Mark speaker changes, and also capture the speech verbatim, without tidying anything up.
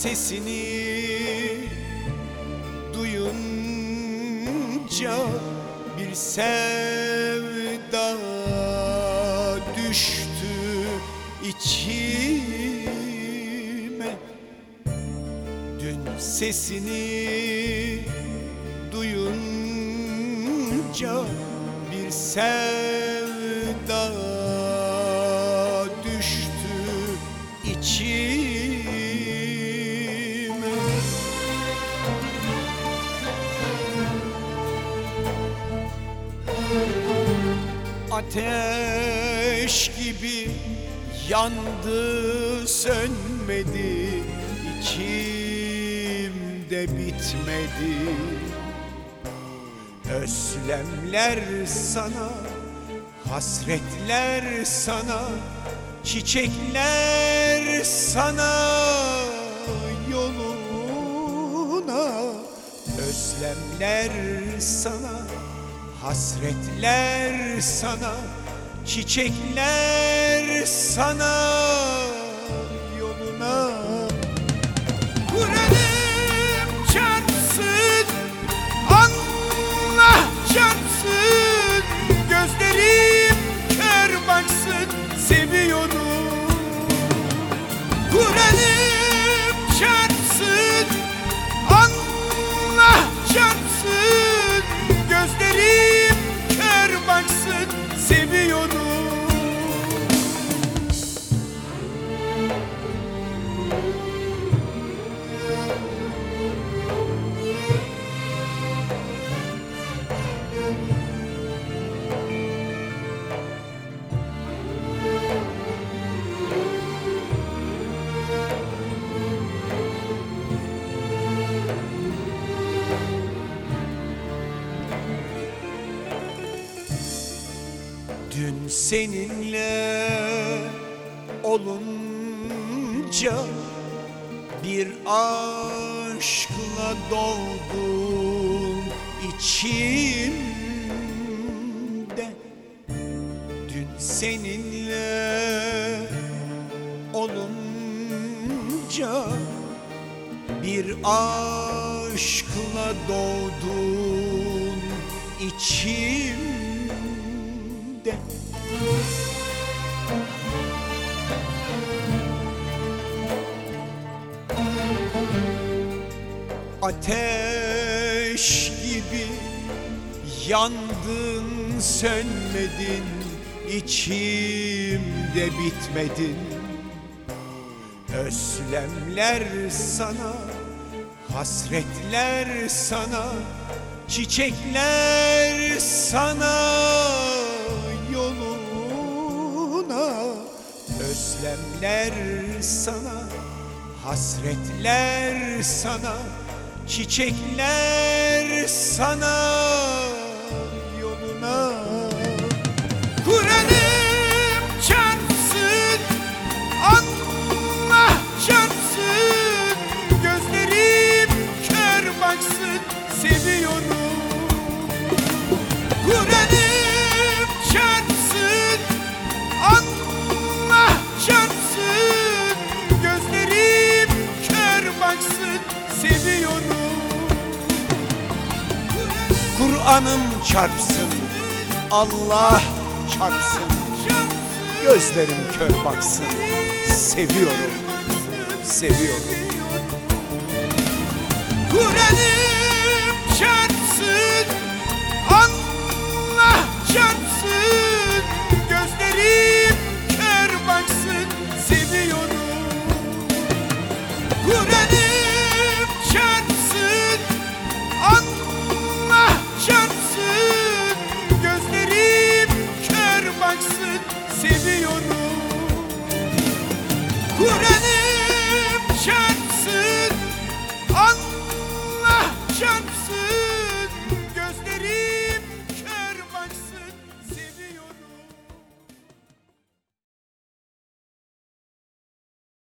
Speaker 1: sesini duyunca bir sevda düştü içime. Dün sesini duyunca bir sevda düştü içime. Ateş gibi yandı, sönmedi, içimde bitmedi. Özlemler sana, hasretler sana, çiçekler sana yoluna. Özlemler sana, hasretler sana, çiçekler sana yoluna. Kur'an'ım çarpsın, Allah çarpsın, gözlerim kör baksın, seviyorum. Kur'an'ım çarpsın, Allah çarpsın, gözlerim kör baksın, seviyorum. Dün seninle olunca bir aşkla doldum içimde. Dün seninle olunca bir aşkla doldum içimde. Ateş gibi yandın, sönmedin, içimde bitmedin. Özlemler sana, hasretler sana, çiçekler sana yoluna. Özlemler sana, hasretler sana, çiçekler sana yoluna. Kur'an'ım çarpsın, Allah çarpsın, gözlerim kör baksın, seviyorum. Kur'an'ım çarpsın, Allah çarpsın, gözlerim kör baksın, seviyorum. Kur'an'ım çarpsın, Allah çarpsın, gözlerim kör baksın, seviyorum, seviyorum. Kur'an'ım